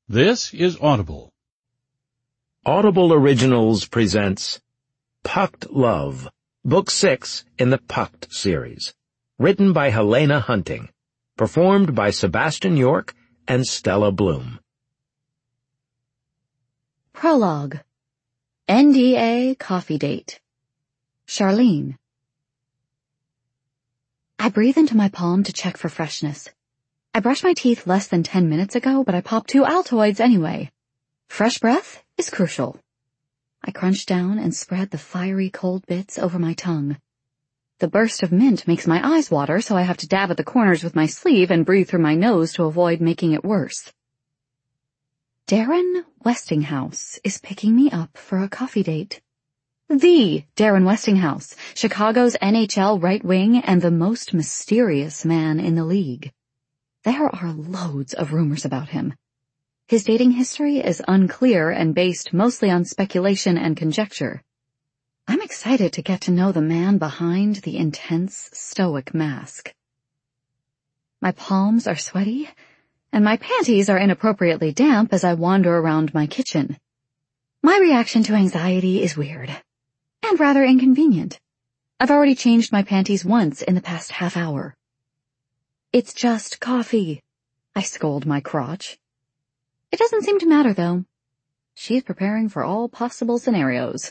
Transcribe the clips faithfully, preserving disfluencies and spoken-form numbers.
This is Audible. Audible Originals presents Pucked Love, Book six in the Pucked series, written by Helena Hunting, performed by Sebastian York and Stella Bloom. Prologue. N D A Coffee Date. Charlene. I breathe into my palm to check for freshness. I brushed my teeth less than ten minutes ago, but I popped two Altoids anyway. Fresh breath is crucial. I crunch down and spread the fiery cold bits over my tongue. The burst of mint makes my eyes water, so I have to dab at the corners with my sleeve and breathe through my nose to avoid making it worse. Darren Westinghouse is picking me up for a coffee date. The Darren Westinghouse, Chicago's N H L right wing and the most mysterious man in the league. There are loads of rumors about him. His dating history is unclear and based mostly on speculation and conjecture. I'm excited to get to know the man behind the intense, stoic mask. My palms are sweaty, and my panties are inappropriately damp as I wander around my kitchen. My reaction to anxiety is weird, and rather inconvenient. I've already changed my panties once in the past half hour. It's just coffee, I scold my crotch. It doesn't seem to matter, though. She's preparing for all possible scenarios.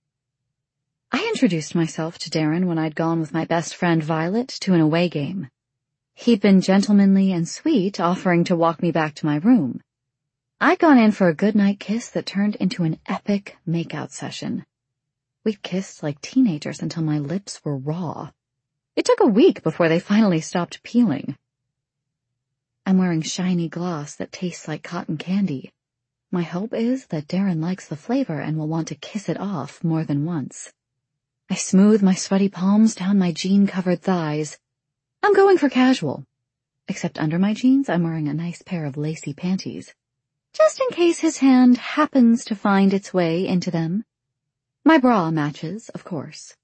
I introduced myself to Darren when I'd gone with my best friend Violet to an away game. He'd been gentlemanly and sweet, offering to walk me back to my room. I'd gone in for a goodnight kiss that turned into an epic makeout session. We'd kissed like teenagers until my lips were raw. It took a week before they finally stopped peeling. I'm wearing shiny gloss that tastes like cotton candy. My hope is that Darren likes the flavor and will want to kiss it off more than once. I smooth my sweaty palms down my jean-covered thighs. I'm going for casual. Except under my jeans, I'm wearing a nice pair of lacy panties, just in case his hand happens to find its way into them. My bra matches, of course.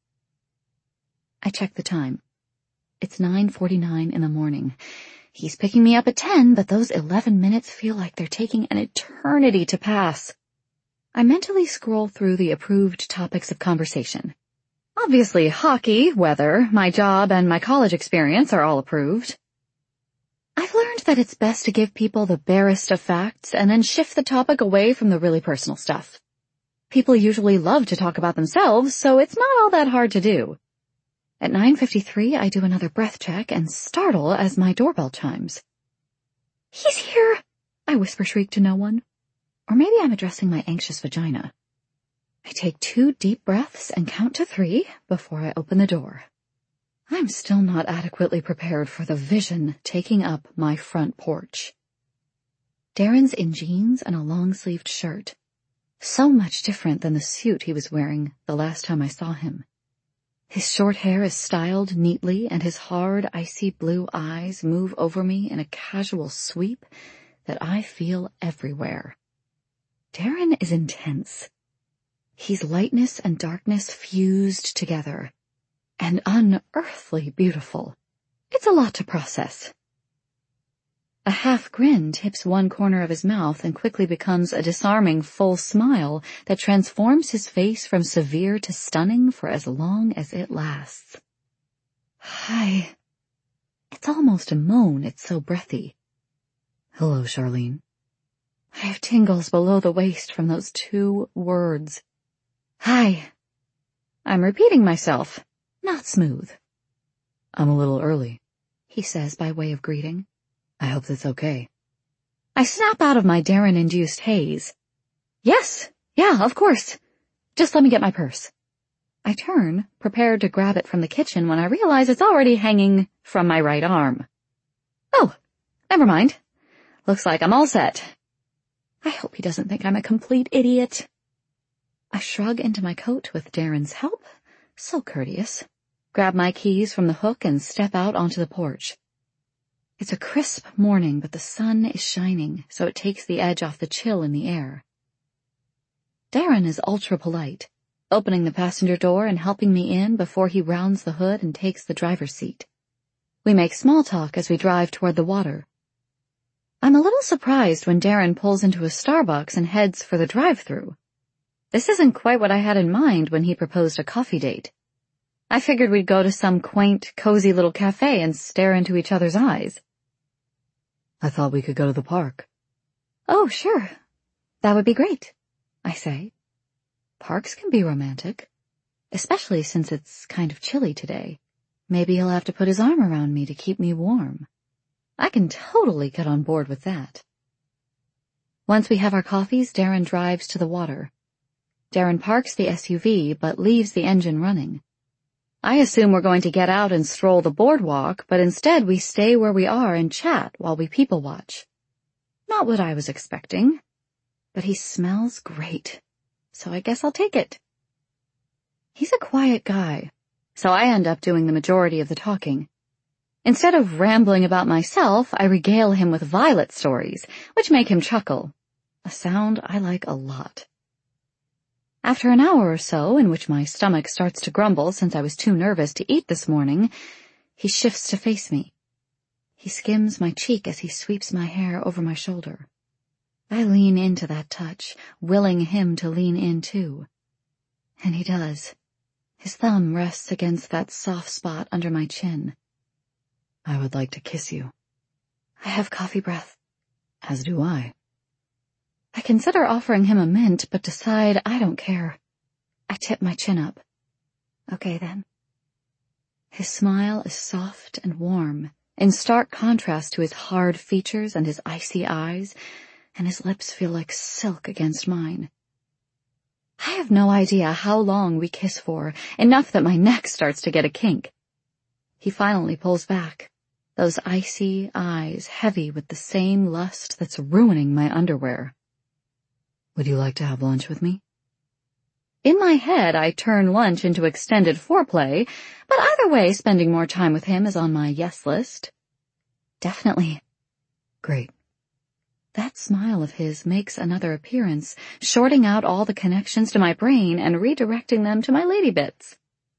I check the time. It's nine forty-nine in the morning. He's picking me up at ten, but those eleven minutes feel like they're taking an eternity to pass. I mentally scroll through the approved topics of conversation. Obviously, hockey, weather, my job, and my college experience are all approved. I've learned that it's best to give people the barest of facts and then shift the topic away from the really personal stuff. People usually love to talk about themselves, so it's not all that hard to do. At nine fifty-three, I do another breath check and startle as my doorbell chimes. He's here, I whisper-shriek to no one. Or maybe I'm addressing my anxious vagina. I take two deep breaths and count to three before I open the door. I'm still not adequately prepared for the vision taking up my front porch. Darren's in jeans and a long-sleeved shirt. So much different than the suit he was wearing the last time I saw him. His short hair is styled neatly, and his hard, icy blue eyes move over me in a casual sweep that I feel everywhere. Darren is intense. He's lightness and darkness fused together, and unearthly beautiful. It's a lot to process. A half grin tips one corner of his mouth and quickly becomes a disarming full smile that transforms his face from severe to stunning for as long as it lasts. Hi. It's almost a moan, it's so breathy. Hello, Charlene. I have tingles below the waist from those two words. Hi. I'm repeating myself, not smooth. I'm a little early, he says by way of greeting. I hope that's okay. I snap out of my Darren-induced haze. Yes, yeah, of course. Just let me get my purse. I turn, prepared to grab it from the kitchen when I realize it's already hanging from my right arm. Oh, never mind. Looks like I'm all set. I hope he doesn't think I'm a complete idiot. I shrug into my coat with Darren's help. So courteous. Grab my keys from the hook and step out onto the porch. It's a crisp morning, but the sun is shining, so it takes the edge off the chill in the air. Darren is ultra-polite, opening the passenger door and helping me in before he rounds the hood and takes the driver's seat. We make small talk as we drive toward the water. I'm a little surprised when Darren pulls into a Starbucks and heads for the drive-thru. This isn't quite what I had in mind when he proposed a coffee date. I figured we'd go to some quaint, cozy little cafe and stare into each other's eyes. I thought we could go to the park. Oh, sure. That would be great, I say. Parks can be romantic, especially since it's kind of chilly today. Maybe he'll have to put his arm around me to keep me warm. I can totally get on board with that. Once we have our coffees, Darren drives to the water. Darren parks the S U V, but leaves the engine running. I assume we're going to get out and stroll the boardwalk, but instead we stay where we are and chat while we people watch. Not what I was expecting, but he smells great, so I guess I'll take it. He's a quiet guy, so I end up doing the majority of the talking. Instead of rambling about myself, I regale him with Violet stories, which make him chuckle, a sound I like a lot. After an hour or so, in which my stomach starts to grumble since I was too nervous to eat this morning, he shifts to face me. He skims my cheek as he sweeps my hair over my shoulder. I lean into that touch, willing him to lean in too. And he does. His thumb rests against that soft spot under my chin. I would like to kiss you. I have coffee breath. As do I. I consider offering him a mint, but decide I don't care. I tip my chin up. Okay, then. His smile is soft and warm, in stark contrast to his hard features and his icy eyes, and his lips feel like silk against mine. I have no idea how long we kiss for, enough that my neck starts to get a kink. He finally pulls back, those icy eyes heavy with the same lust that's ruining my underwear. Would you like to have lunch with me? In my head, I turn lunch into extended foreplay, but either way, spending more time with him is on my yes list. Definitely. Great. That smile of his makes another appearance, shorting out all the connections to my brain and redirecting them to my lady bits.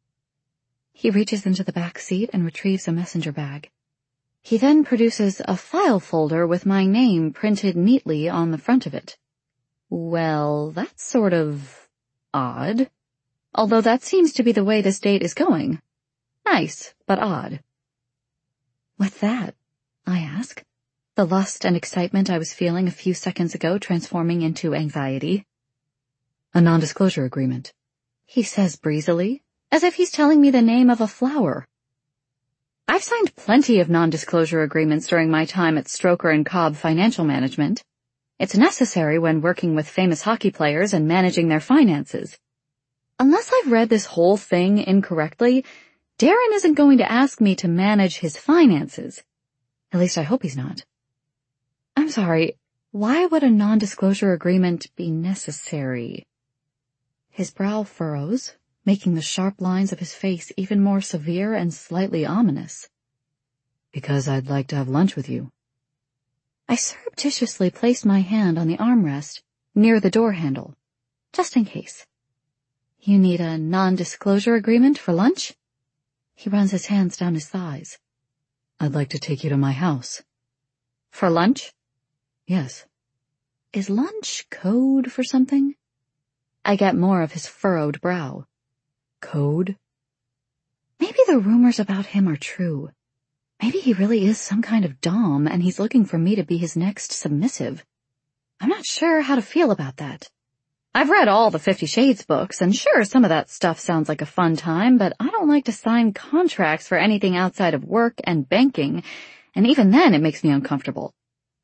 He reaches into the back seat and retrieves a messenger bag. He then produces a file folder with my name printed neatly on the front of it. Well, that's sort of odd, although that seems to be the way this date is going. Nice, but odd. What's that? I ask, the lust and excitement I was feeling a few seconds ago transforming into anxiety. A non-disclosure agreement, he says breezily, as if he's telling me the name of a flower. I've signed plenty of non-disclosure agreements during my time at Stroker and Cobb Financial Management. It's necessary when working with famous hockey players and managing their finances. Unless I've read this whole thing incorrectly, Darren isn't going to ask me to manage his finances. At least I hope he's not. I'm sorry, why would a non-disclosure agreement be necessary? His brow furrows, making the sharp lines of his face even more severe and slightly ominous. Because I'd like to have lunch with you. I surreptitiously place my hand on the armrest near the door handle, just in case. You need a non-disclosure agreement for lunch? He runs his hands down his thighs. I'd like to take you to my house. For lunch? Yes. Is lunch code for something? I get more of his furrowed brow. Code? Maybe the rumors about him are true. Maybe he really is some kind of dom and he's looking for me to be his next submissive. I'm not sure how to feel about that. I've read all the Fifty Shades books, and sure, some of that stuff sounds like a fun time, but I don't like to sign contracts for anything outside of work and banking, and even then it makes me uncomfortable.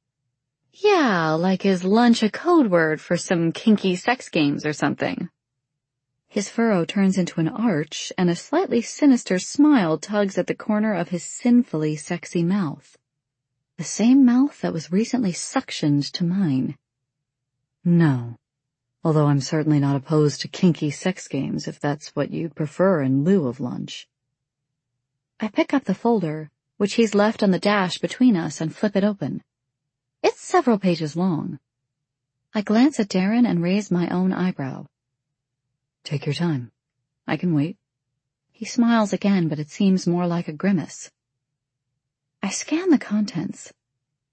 Yeah, like is lunch a code word for some kinky sex games or something? His furrow turns into an arch, and a slightly sinister smile tugs at the corner of his sinfully sexy mouth. The same mouth that was recently suctioned to mine. No, although I'm certainly not opposed to kinky sex games if that's what you'd prefer in lieu of lunch. I pick up the folder, which he's left on the dash between us, and flip it open. It's several pages long. I glance at Darren and raise my own eyebrow. Take your time. I can wait. He smiles again, but it seems more like a grimace. I scan the contents.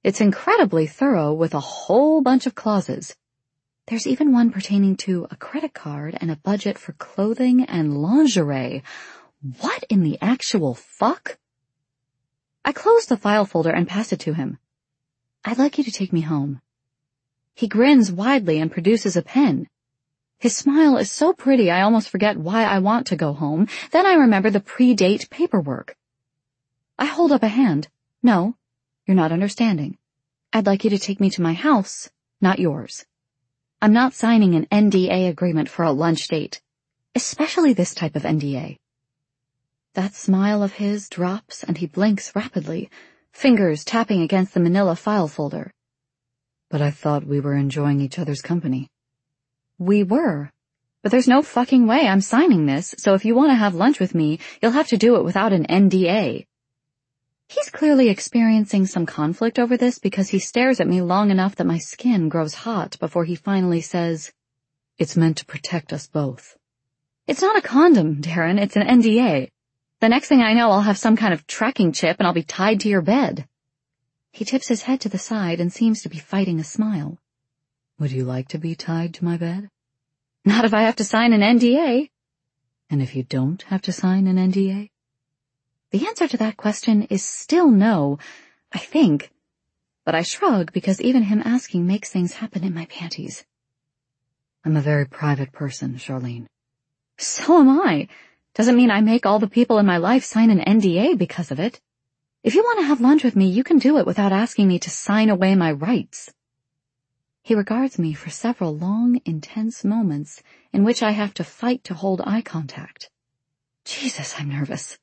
It's incredibly thorough with a whole bunch of clauses. There's even one pertaining to a credit card and a budget for clothing and lingerie. What in the actual fuck? I closed the file folder and passed it to him. I'd like you to take me home. He grins widely and produces a pen. His smile is so pretty I almost forget why I want to go home. Then I remember the pre-date paperwork. I hold up a hand. No, you're not understanding. I'd like you to take me to my house, not yours. I'm not signing an N D A agreement for a lunch date, especially this type of N D A. That smile of his drops and he blinks rapidly, fingers tapping against the manila file folder. But I thought we were enjoying each other's company. We were. But there's no fucking way I'm signing this, so if you want to have lunch with me, you'll have to do it without an N D A. He's clearly experiencing some conflict over this because he stares at me long enough that my skin grows hot before he finally says, It's meant to protect us both. It's not a condom, Darren, it's an N D A. The next thing I know, I'll have some kind of tracking chip and I'll be tied to your bed. He tips his head to the side and seems to be fighting a smile. Would you like to be tied to my bed? Not if I have to sign an N D A. And if you don't have to sign an N D A? The answer to that question is still no, I think. But I shrug because even him asking makes things happen in my panties. I'm a very private person, Charlene. So am I. Doesn't mean I make all the people in my life sign an N D A because of it. If you want to have lunch with me, you can do it without asking me to sign away my rights. He regards me for several long, intense moments in which I have to fight to hold eye contact. Jesus, I'm nervous.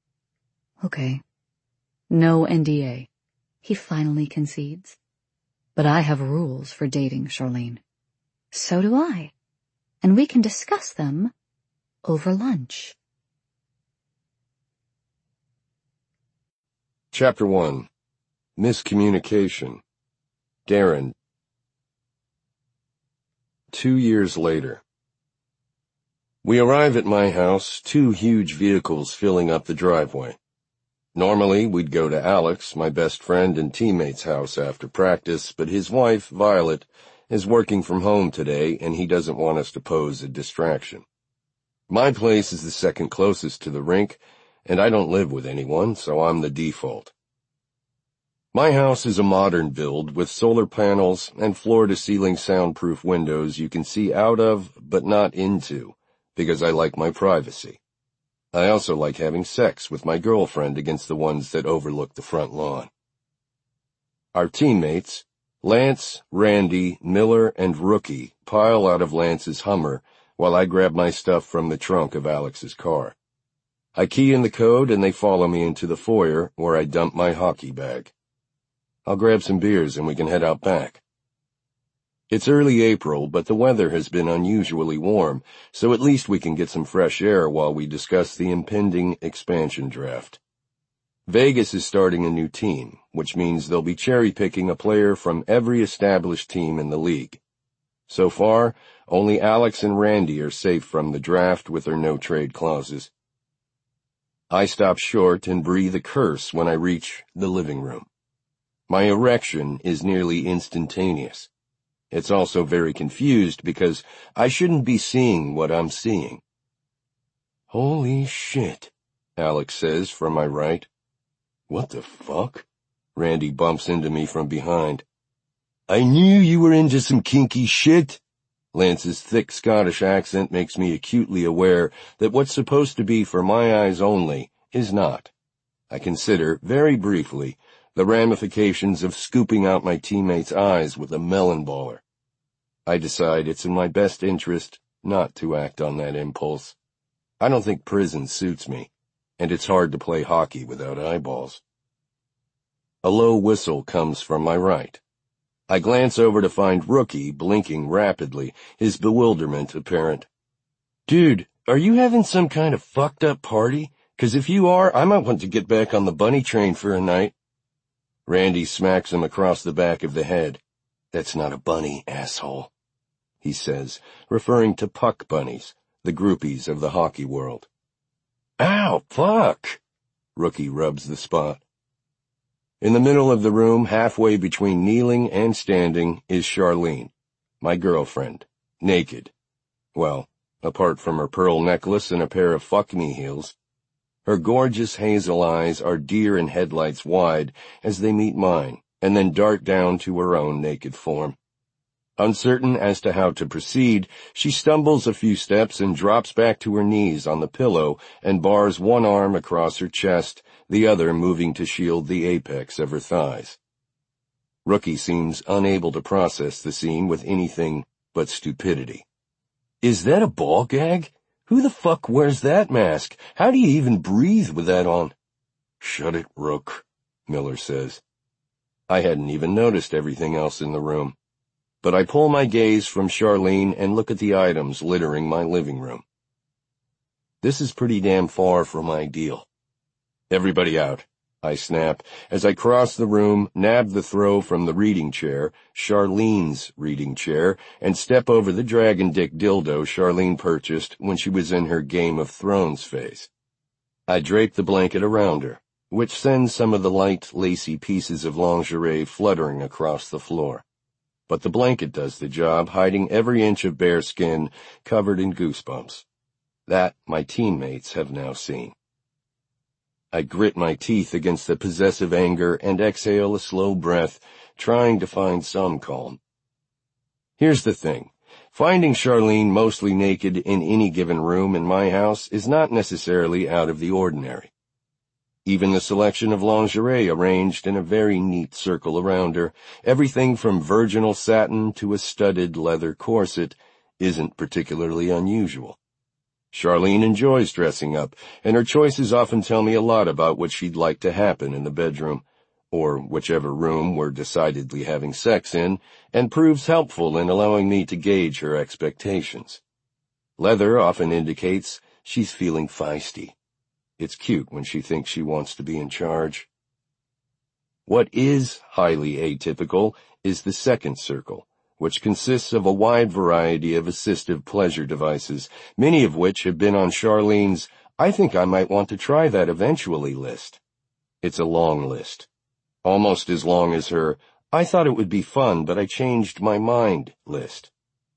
Okay. No N D A. He finally concedes. But I have rules for dating, Charlene. So do I. And we can discuss them over lunch. Chapter one. Miscommunication. Darren. Two years later. We arrive at my house, two huge vehicles filling up the driveway. Normally, we'd go to Alex, my best friend and teammate's house after practice, but his wife, Violet, is working from home today and he doesn't want us to pose a distraction. My place is the second closest to the rink, and I don't live with anyone, so I'm the default. My house is a modern build with solar panels and floor-to-ceiling soundproof windows you can see out of, but not into, because I like my privacy. I also like having sex with my girlfriend against the ones that overlook the front lawn. Our teammates, Lance, Randy, Miller, and Rookie, pile out of Lance's Hummer while I grab my stuff from the trunk of Alex's car. I key in the code and they follow me into the foyer where I dump my hockey bag. I'll grab some beers and we can head out back. It's early April, but the weather has been unusually warm, so at least we can get some fresh air while we discuss the impending expansion draft. Vegas is starting a new team, which means they'll be cherry-picking a player from every established team in the league. So far, only Alex and Randy are safe from the draft with their no-trade clauses. I stop short and breathe a curse when I reach the living room. My erection is nearly instantaneous. It's also very confused because I shouldn't be seeing what I'm seeing. Holy shit, Alex says from my right. What the fuck? Randy bumps into me from behind. I knew you were into some kinky shit. Lance's thick Scottish accent makes me acutely aware that what's supposed to be for my eyes only is not. I consider, very briefly, the ramifications of scooping out my teammate's eyes with a melon baller. I decide it's in my best interest not to act on that impulse. I don't think prison suits me, and it's hard to play hockey without eyeballs. A low whistle comes from my right. I glance over to find Rookie blinking rapidly, his bewilderment apparent. Dude, are you having some kind of fucked up party? 'Cause if you are, I might want to get back on the bunny train for a night. Randy smacks him across the back of the head. That's not a bunny, asshole, he says, referring to puck bunnies, the groupies of the hockey world. Ow, fuck! Rookie rubs the spot. In the middle of the room, halfway between kneeling and standing, is Charlene, my girlfriend, naked. Well, apart from her pearl necklace and a pair of fuck-me heels. Her gorgeous hazel eyes are deer in headlights wide as they meet mine, and then dart down to her own naked form. Uncertain as to how to proceed, she stumbles a few steps and drops back to her knees on the pillow and bars one arm across her chest, the other moving to shield the apex of her thighs. Rookie seems unable to process the scene with anything but stupidity. Is that a ball gag? Who the fuck wears that mask? How do you even breathe with that on? Shut it, Rook, Miller says. I hadn't even noticed everything else in the room. But I pull my gaze from Charlene and look at the items littering my living room. This is pretty damn far from ideal. Everybody out, I snap, as I cross the room, nab the throw from the reading chair, Charlene's reading chair, and step over the dragon dick dildo Charlene purchased when she was in her Game of Thrones phase. I drape the blanket around her, which sends some of the light, lacy pieces of lingerie fluttering across the floor. But the blanket does the job, hiding every inch of bare skin covered in goosebumps. That my teammates have now seen. I grit my teeth against the possessive anger and exhale a slow breath, trying to find some calm. Here's the thing. Finding Charlene mostly naked in any given room in my house is not necessarily out of the ordinary. Even the selection of lingerie arranged in a very neat circle around her, everything from virginal satin to a studded leather corset, isn't particularly unusual. Charlene enjoys dressing up, and her choices often tell me a lot about what she'd like to happen in the bedroom, or whichever room we're decidedly having sex in, and proves helpful in allowing me to gauge her expectations. Leather often indicates she's feeling feisty. It's cute when she thinks she wants to be in charge. What is highly atypical is the second circle, which consists of a wide variety of assistive pleasure devices, many of which have been on Charlene's "I think I might want to try that eventually" list. It's a long list, almost as long as her "I thought it would be fun, but I changed my mind" list.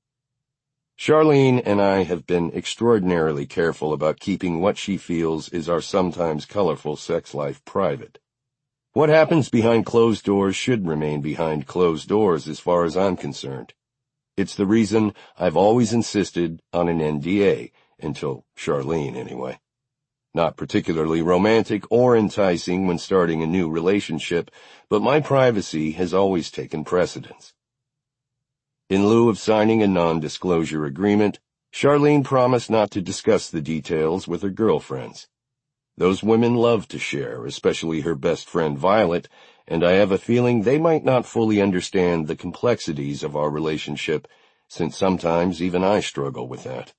Charlene and I have been extraordinarily careful about keeping what she feels is our sometimes colorful sex life private. What happens behind closed doors should remain behind closed doors as far as I'm concerned. It's the reason I've always insisted on an N D A, until Charlene anyway. Not particularly romantic or enticing when starting a new relationship, but my privacy has always taken precedence. In lieu of signing a non-disclosure agreement, Charlene promised not to discuss the details with her girlfriends. Those women love to share, especially her best friend Violet, and I have a feeling they might not fully understand the complexities of our relationship, since sometimes even I struggle with that.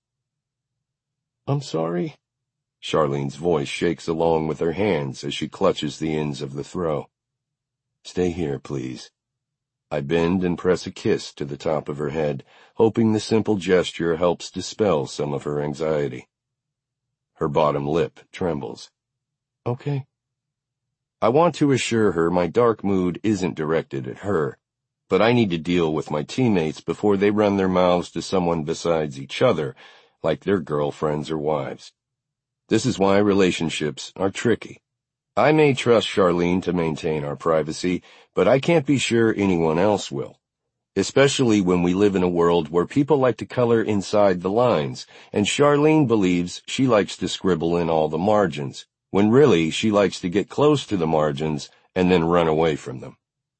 I'm sorry. Charlene's voice shakes along with her hands as she clutches the ends of the throw. Stay here, please. I bend and press a kiss to the top of her head, hoping the simple gesture helps dispel some of her anxiety. Her bottom lip trembles. Okay. I want to assure her my dark mood isn't directed at her, but I need to deal with my teammates before they run their mouths to someone besides each other, like their girlfriends or wives. This is why relationships are tricky. I may trust Charlene to maintain our privacy, but I can't be sure anyone else will, especially when we live in a world where people like to color inside the lines, and Charlene believes she likes to scribble in all the margins, when really she likes to get close to the margins and then run away from them.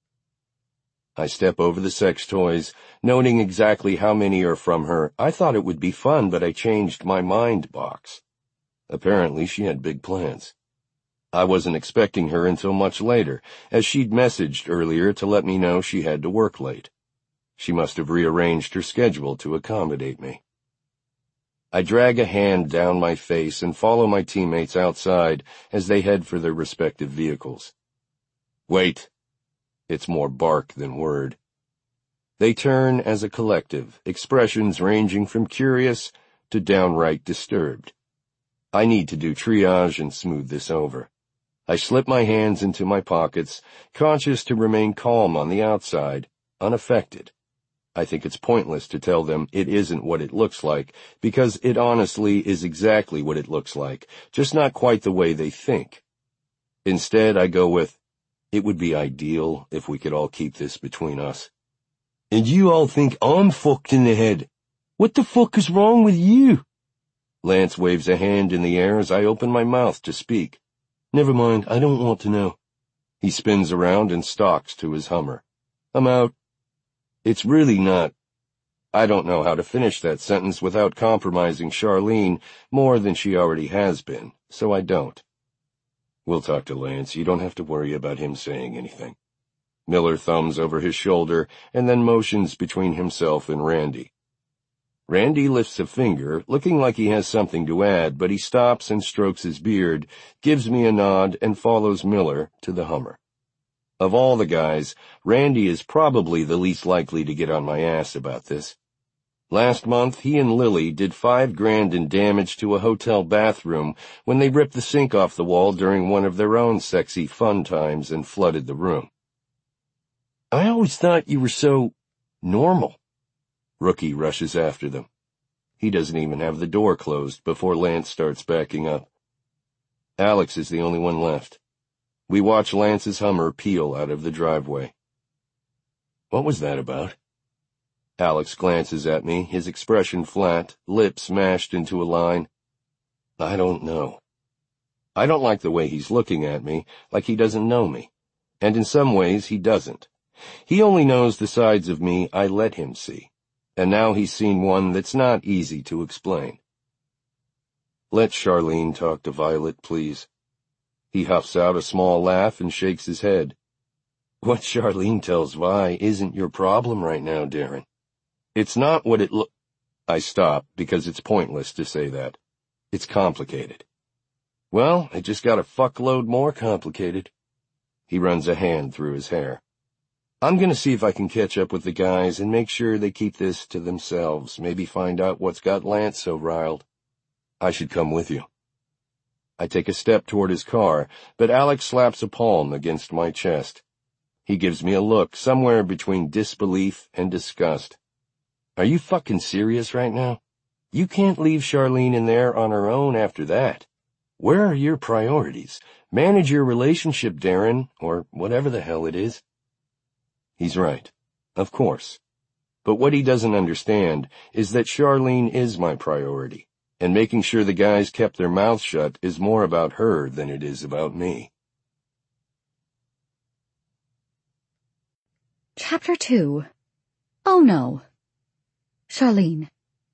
I step over the sex toys, noting exactly how many are from her "I thought it would be fun, but I changed my mind" box. Apparently she had big plans. I wasn't expecting her until much later, as she'd messaged earlier to let me know she had to work late. She must have rearranged her schedule to accommodate me. I drag a hand down my face and follow my teammates outside as they head for their respective vehicles. Wait. It's more bark than word. They turn as a collective, expressions ranging from curious to downright disturbed. I need to do triage and smooth this over. I slip my hands into my pockets, conscious to remain calm on the outside, unaffected. I think it's pointless to tell them it isn't what it looks like, because it honestly is exactly what it looks like, just not quite the way they think. Instead, I go with, it would be ideal if we could all keep this between us. And you all think I'm fucked in the head. What the fuck is wrong with you? Lance waves a hand in the air as I open my mouth to speak. Never mind, I don't want to know. He spins around and stalks to his Hummer. I'm out. It's really not. I don't know how to finish that sentence without compromising Charlene more than she already has been, so I don't. We'll talk to Lance. You don't have to worry about him saying anything. Miller thumbs over his shoulder and then motions between himself and Randy. Randy lifts a finger, looking like he has something to add, but he stops and strokes his beard, gives me a nod, and follows Miller to the Hummer. Of all the guys, Randy is probably the least likely to get on my ass about this. Last month, he and Lily did five grand in damage to a hotel bathroom when they ripped the sink off the wall during one of their own sexy fun times and flooded the room. I always thought you were so normal. Rookie rushes after them. He doesn't even have the door closed before Lance starts backing up. Alex is the only one left. We watch Lance's Hummer peel out of the driveway. What was that about? Alex glances at me, his expression flat, lips mashed into a line. I don't know. I don't like the way he's looking at me, like he doesn't know me. And in some ways, he doesn't. He only knows the sides of me I let him see. And now he's seen one that's not easy to explain. Let Charlene talk to Violet, please. He huffs out a small laugh and shakes his head. What Charlene tells Vi isn't your problem right now, Darren. It's not what it look. I stop because it's pointless to say that. It's complicated. Well, it just got a fuckload more complicated. He runs a hand through his hair. I'm gonna see if I can catch up with the guys and make sure they keep this to themselves, maybe find out what's got Lance so riled. I should come with you. I take a step toward his car, but Alex slaps a palm against my chest. He gives me a look somewhere between disbelief and disgust. Are you fucking serious right now? You can't leave Charlene in there on her own after that. Where are your priorities? Manage your relationship, Darren, or whatever the hell it is. He's right, of course. But what he doesn't understand is that Charlene is my priority, and making sure the guys kept their mouths shut is more about her than it is about me. Chapter two. Oh no. Charlene.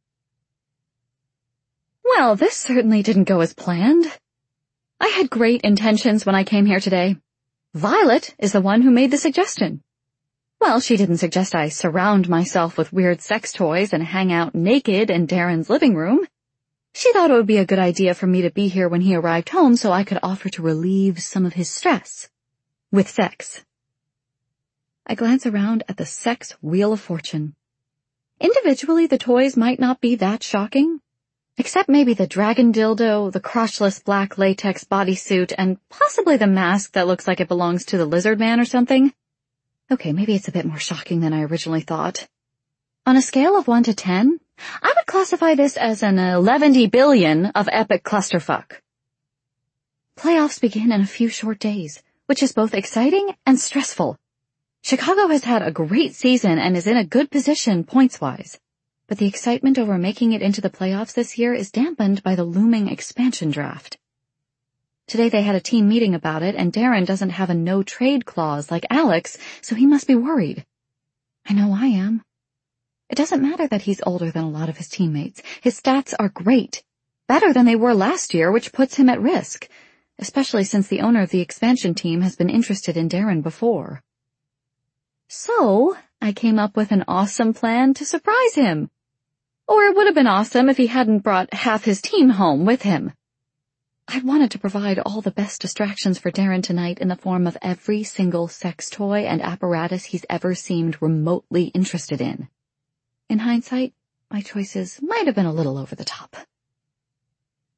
Well, this certainly didn't go as planned. I had great intentions when I came here today. Violet is the one who made the suggestion. Well, she didn't suggest I surround myself with weird sex toys and hang out naked in Darren's living room. She thought it would be a good idea for me to be here when he arrived home so I could offer to relieve some of his stress. With sex. I glance around at the sex wheel of fortune. Individually, the toys might not be that shocking, except maybe the dragon dildo, the crotchless black latex bodysuit, and possibly the mask that looks like it belongs to the lizard man or something. Okay, maybe it's a bit more shocking than I originally thought. On a scale of one to ten, I would classify this as an eleven billion of epic clusterfuck. Playoffs begin in a few short days, which is both exciting and stressful. Chicago has had a great season and is in a good position points-wise, but the excitement over making it into the playoffs this year is dampened by the looming expansion draft. Today they had a team meeting about it, and Darren doesn't have a no-trade clause like Alex, so he must be worried. I know I am. It doesn't matter that he's older than a lot of his teammates. His stats are great, better than they were last year, which puts him at risk, especially since the owner of the expansion team has been interested in Darren before. So, I came up with an awesome plan to surprise him. Or it would have been awesome if he hadn't brought half his team home with him. I wanted to provide all the best distractions for Darren tonight in the form of every single sex toy and apparatus he's ever seemed remotely interested in. In hindsight, my choices might have been a little over the top.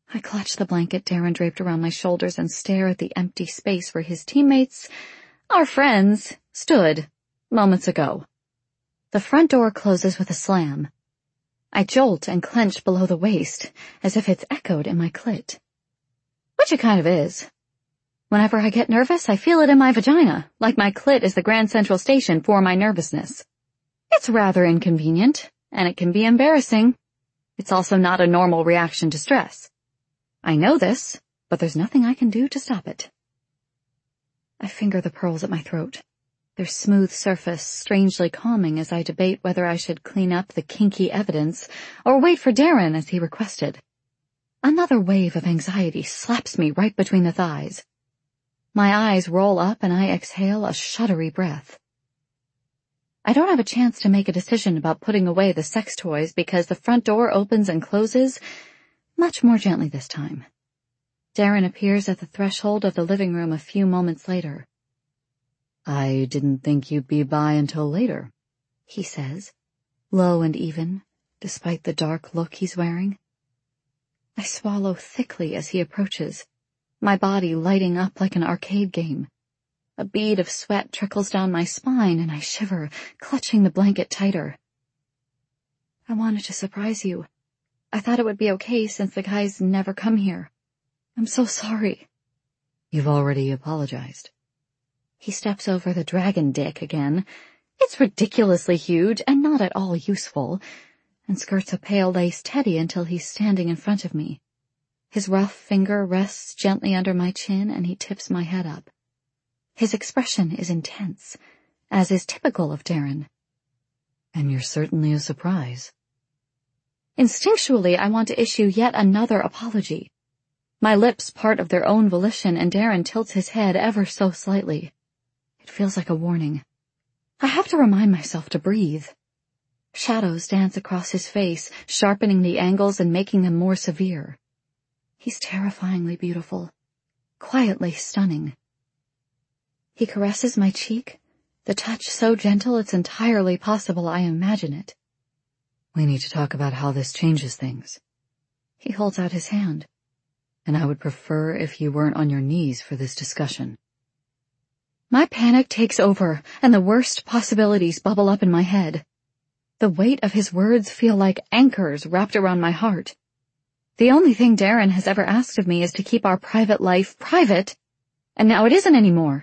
I clutch the blanket Darren draped around my shoulders and stare at the empty space where his teammates, our friends, stood moments ago. The front door closes with a slam. I jolt and clench below the waist, as if it's echoed in my clit. Which it kind of is. Whenever I get nervous, I feel it in my vagina, like my clit is the Grand Central Station for my nervousness. It's rather inconvenient, and it can be embarrassing. It's also not a normal reaction to stress. I know this, but there's nothing I can do to stop it. I finger the pearls at my throat, their smooth surface strangely calming as I debate whether I should clean up the kinky evidence or wait for Darren as he requested. Another wave of anxiety slaps me right between the thighs. My eyes roll up and I exhale a shuddery breath. I don't have a chance to make a decision about putting away the sex toys because the front door opens and closes, much more gently this time. Darren appears at the threshold of the living room a few moments later. I didn't think you'd be by until later, he says, low and even, despite the dark look he's wearing. I swallow thickly as he approaches, my body lighting up like an arcade game. A bead of sweat trickles down my spine and I shiver, clutching the blanket tighter. I wanted to surprise you. I thought it would be okay since the guys never come here. I'm so sorry. You've already apologized. He steps over the dragon dick again. It's ridiculously huge and not at all useful, and skirts a pale lace teddy until he's standing in front of me. His rough finger rests gently under my chin and he tips my head up. His expression is intense, as is typical of Darren. And you're certainly a surprise. Instinctually, I want to issue yet another apology. My lips part of their own volition and Darren tilts his head ever so slightly. It feels like a warning. I have to remind myself to breathe. Shadows dance across his face, sharpening the angles and making them more severe. He's terrifyingly beautiful, quietly stunning. He caresses my cheek, the touch so gentle it's entirely possible I imagine it. We need to talk about how this changes things. He holds out his hand. And I would prefer if you weren't on your knees for this discussion. My panic takes over, and the worst possibilities bubble up in my head. The weight of his words feel like anchors wrapped around my heart. The only thing Darren has ever asked of me is to keep our private life private, and now it isn't anymore.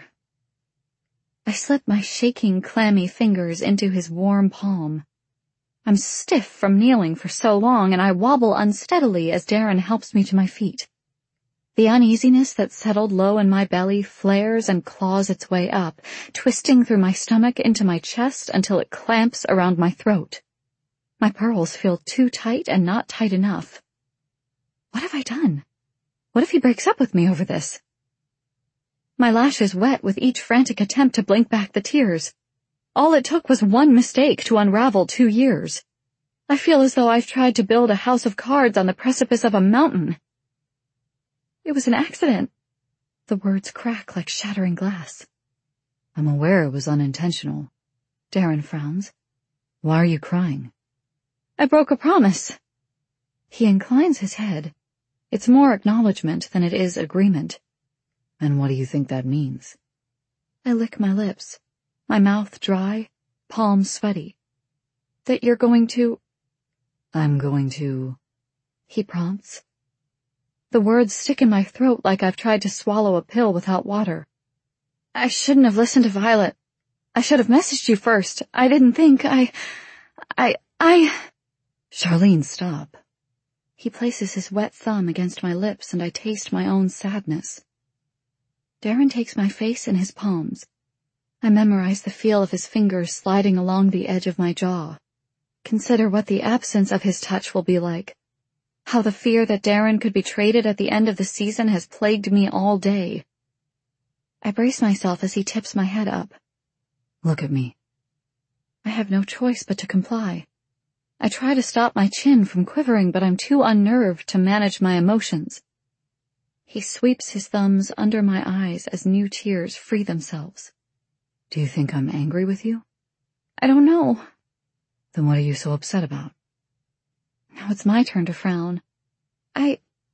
I slip my shaking, clammy fingers into his warm palm. I'm stiff from kneeling for so long, and I wobble unsteadily as Darren helps me to my feet. The uneasiness that settled low in my belly flares and claws its way up, twisting through my stomach into my chest until it clamps around my throat. My pearls feel too tight and not tight enough. What have I done? What if he breaks up with me over this? My lashes wet with each frantic attempt to blink back the tears. All it took was one mistake to unravel two years. I feel as though I've tried to build a house of cards on the precipice of a mountain. It was an accident. The words crack like shattering glass. I'm aware it was unintentional. Darren frowns. Why are you crying? I broke a promise. He inclines his head. It's more acknowledgement than it is agreement. And what do you think that means? I lick my lips, my mouth dry, palms sweaty. That you're going to... I'm going to... He prompts. The words stick in my throat like I've tried to swallow a pill without water. I shouldn't have listened to Violet. I should have messaged you first. I didn't think I... I... I... Charlene, stop. He places his wet thumb against my lips and I taste my own sadness. Darren takes my face in his palms. I memorize the feel of his fingers sliding along the edge of my jaw. Consider what the absence of his touch will be like. How the fear that Darren could be traded at the end of the season has plagued me all day. I brace myself as he tips my head up. Look at me. I have no choice but to comply. I try to stop my chin from quivering, but I'm too unnerved to manage my emotions. He sweeps his thumbs under my eyes as new tears free themselves. Do you think I'm angry with you? I don't know. Then what are you so upset about? Now it's my turn to frown. I...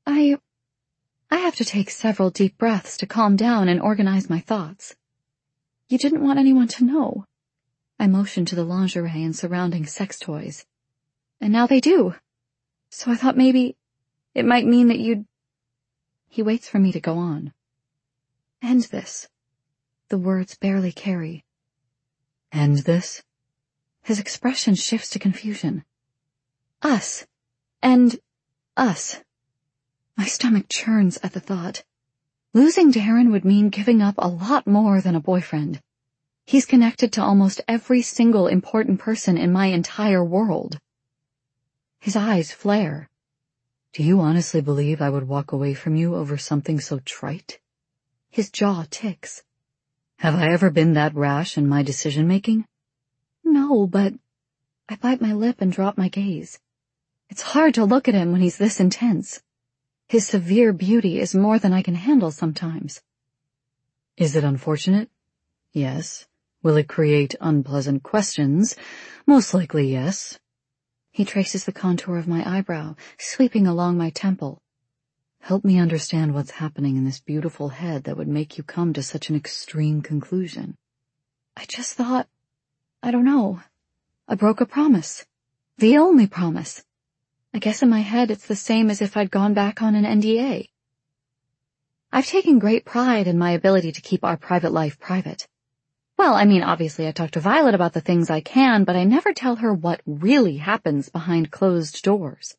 I... I have to take several deep breaths to calm down and organize my thoughts. You didn't want anyone to know. I motioned to the lingerie and surrounding sex toys. And now they do. So I thought maybe it might mean that you'd... He waits for me to go on. End this. The words barely carry. End this? His expression shifts to confusion. Us. End us. My stomach churns at the thought. Losing Darren would mean giving up a lot more than a boyfriend. He's connected to almost every single important person in my entire world. His eyes flare. Do you honestly believe I would walk away from you over something so trite? His jaw ticks. Have I ever been that rash in my decision-making? No, but... I bite my lip and drop my gaze. It's hard to look at him when he's this intense. His severe beauty is more than I can handle sometimes. Is it unfortunate? Yes. Will it create unpleasant questions? Most likely, yes. He traces the contour of my eyebrow, sweeping along my temple. Help me understand what's happening in this beautiful head that would make you come to such an extreme conclusion. I just thought, I don't know. I broke a promise. The only promise. I guess in my head it's the same as if I'd gone back on an N D A. I've taken great pride in my ability to keep our private life private. Well, I mean, obviously I talk to Violet about the things I can, but I never tell her what really happens behind closed doors.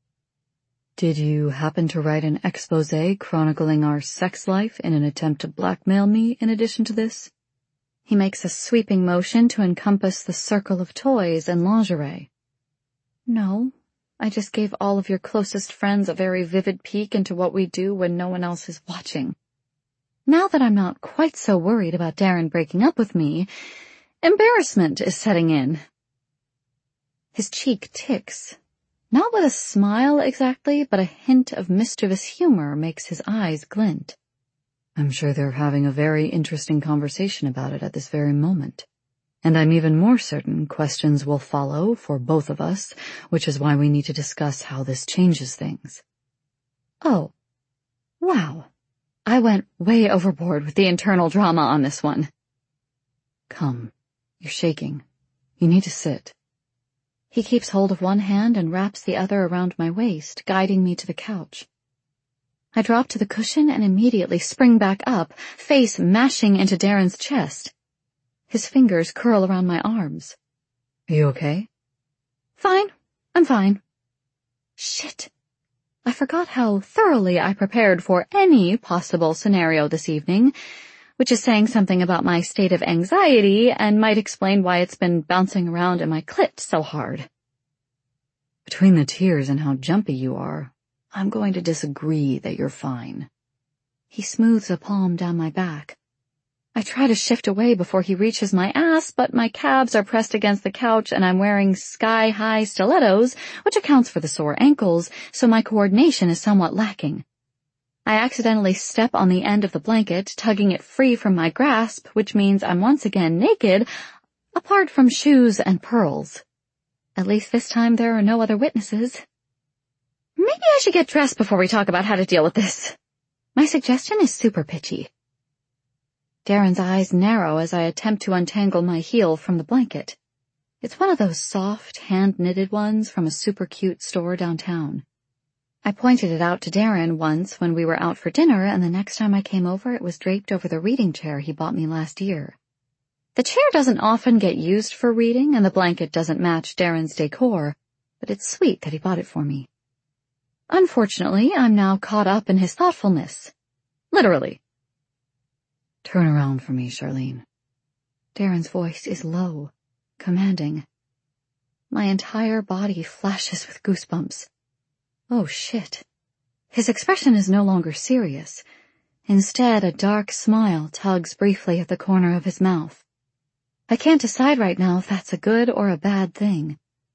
Did you happen to write an exposé chronicling our sex life in an attempt to blackmail me in addition to this? He makes a sweeping motion to encompass the circle of toys and lingerie. No, I just gave all of your closest friends a very vivid peek into what we do when no one else is watching. Now that I'm not quite so worried about Darren breaking up with me, embarrassment is setting in. His cheek ticks. Not with a smile exactly, but a hint of mischievous humor makes his eyes glint. I'm sure they're having a very interesting conversation about it at this very moment. And I'm even more certain questions will follow for both of us, which is why we need to discuss how this changes things. Oh. Wow. I went way overboard with the internal drama on this one. Come. You're shaking. You need to sit. He keeps hold of one hand and wraps the other around my waist, guiding me to the couch. I drop to the cushion and immediately spring back up, face mashing into Darren's chest. His fingers curl around my arms. Are you okay? Fine. I'm fine. Shit. I forgot how thoroughly I prepared for any possible scenario this evening, which is saying something about my state of anxiety and might explain why it's been bouncing around in my clit so hard. Between the tears and how jumpy you are, I'm going to disagree that you're fine. He smooths a palm down my back. I try to shift away before he reaches my ass, but my calves are pressed against the couch and I'm wearing sky-high stilettos, which accounts for the sore ankles, so my coordination is somewhat lacking. I accidentally step on the end of the blanket, tugging it free from my grasp, which means I'm once again naked, apart from shoes and pearls. At least this time there are no other witnesses. Maybe I should get dressed before we talk about how to deal with this. My suggestion is super pitchy. Darren's eyes narrow as I attempt to untangle my heel from the blanket. It's one of those soft, hand-knitted ones from a super cute store downtown. I pointed it out to Darren once when we were out for dinner, and the next time I came over it was draped over the reading chair he bought me last year. The chair doesn't often get used for reading, and the blanket doesn't match Darren's decor, but it's sweet that he bought it for me. Unfortunately, I'm now caught up in his thoughtfulness. Literally. Turn around for me, Charlene. Darren's voice is low, commanding. My entire body flashes with goosebumps. Oh shit. His expression is no longer serious. Instead, a dark smile tugs briefly at the corner of his mouth. I can't decide right now if that's a good or a bad thing.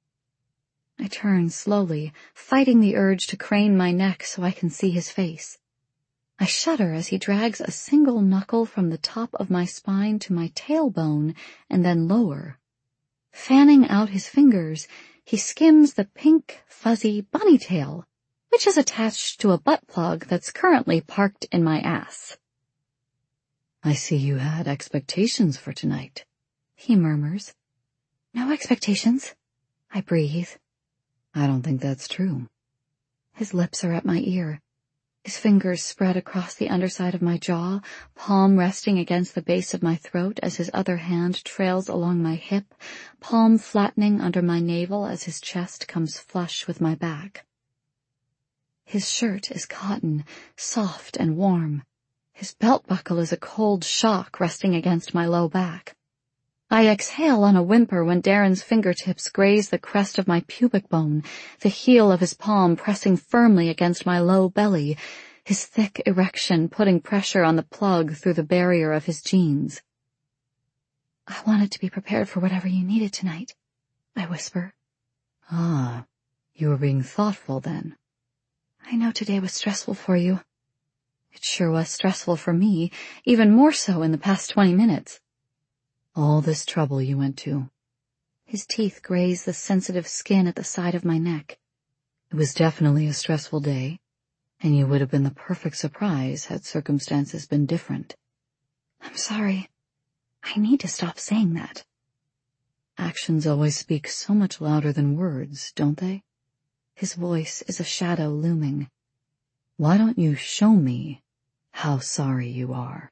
I turn slowly, fighting the urge to crane my neck so I can see his face. I shudder as he drags a single knuckle from the top of my spine to my tailbone and then lower. Fanning out his fingers, he skims the pink, fuzzy bunny tail, which is attached to a butt plug that's currently parked in my ass. I see you had expectations for tonight, he murmurs. No expectations, I breathe. I don't think that's true. His lips are at my ear. His fingers spread across the underside of my jaw, palm resting against the base of my throat as his other hand trails along my hip, palm flattening under my navel as his chest comes flush with my back. His shirt is cotton, soft and warm. His belt buckle is a cold shock resting against my low back. I exhale on a whimper when Darren's fingertips graze the crest of my pubic bone, the heel of his palm pressing firmly against my low belly, his thick erection putting pressure on the plug through the barrier of his jeans. I wanted to be prepared for whatever you needed tonight, I whisper. Ah, you were being thoughtful then. I know today was stressful for you. It sure was stressful for me, even more so in the past twenty minutes. All this trouble you went to. His teeth graze the sensitive skin at the side of my neck. It was definitely a stressful day, and you would have been the perfect surprise had circumstances been different. I'm sorry. I need to stop saying that. Actions always speak so much louder than words, don't they? His voice is a shadow looming. Why don't you show me how sorry you are?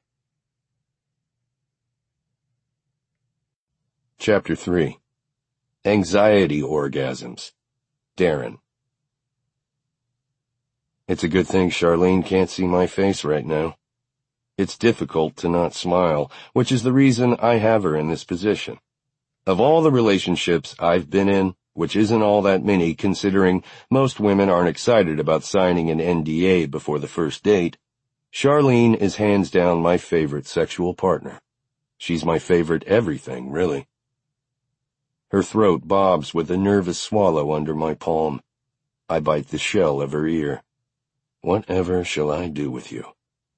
Chapter three. Anxiety Orgasms. Darren. It's a good thing Charlene can't see my face right now. It's difficult to not smile, which is the reason I have her in this position. Of all the relationships I've been in, which isn't all that many considering most women aren't excited about signing an N D A before the first date, Charlene is hands down my favorite sexual partner. She's my favorite everything, really. Her throat bobs with a nervous swallow under my palm. I bite the shell of her ear. Whatever shall I do with you?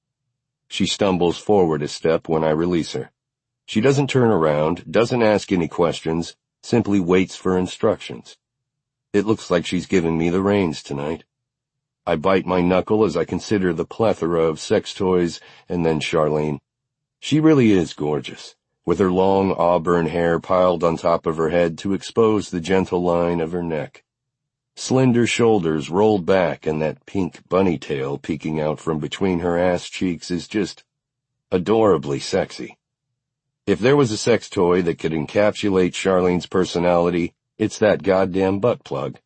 She stumbles forward a step when I release her. She doesn't turn around, doesn't ask any questions, simply waits for instructions. It looks like she's giving me the reins tonight. I bite my knuckle as I consider the plethora of sex toys and then Charlene. She really is gorgeous, with her long auburn hair piled on top of her head to expose the gentle line of her neck. Slender shoulders rolled back and that pink bunny tail peeking out from between her ass cheeks is just adorably sexy. If there was a sex toy that could encapsulate Charlene's personality, it's that goddamn butt plug.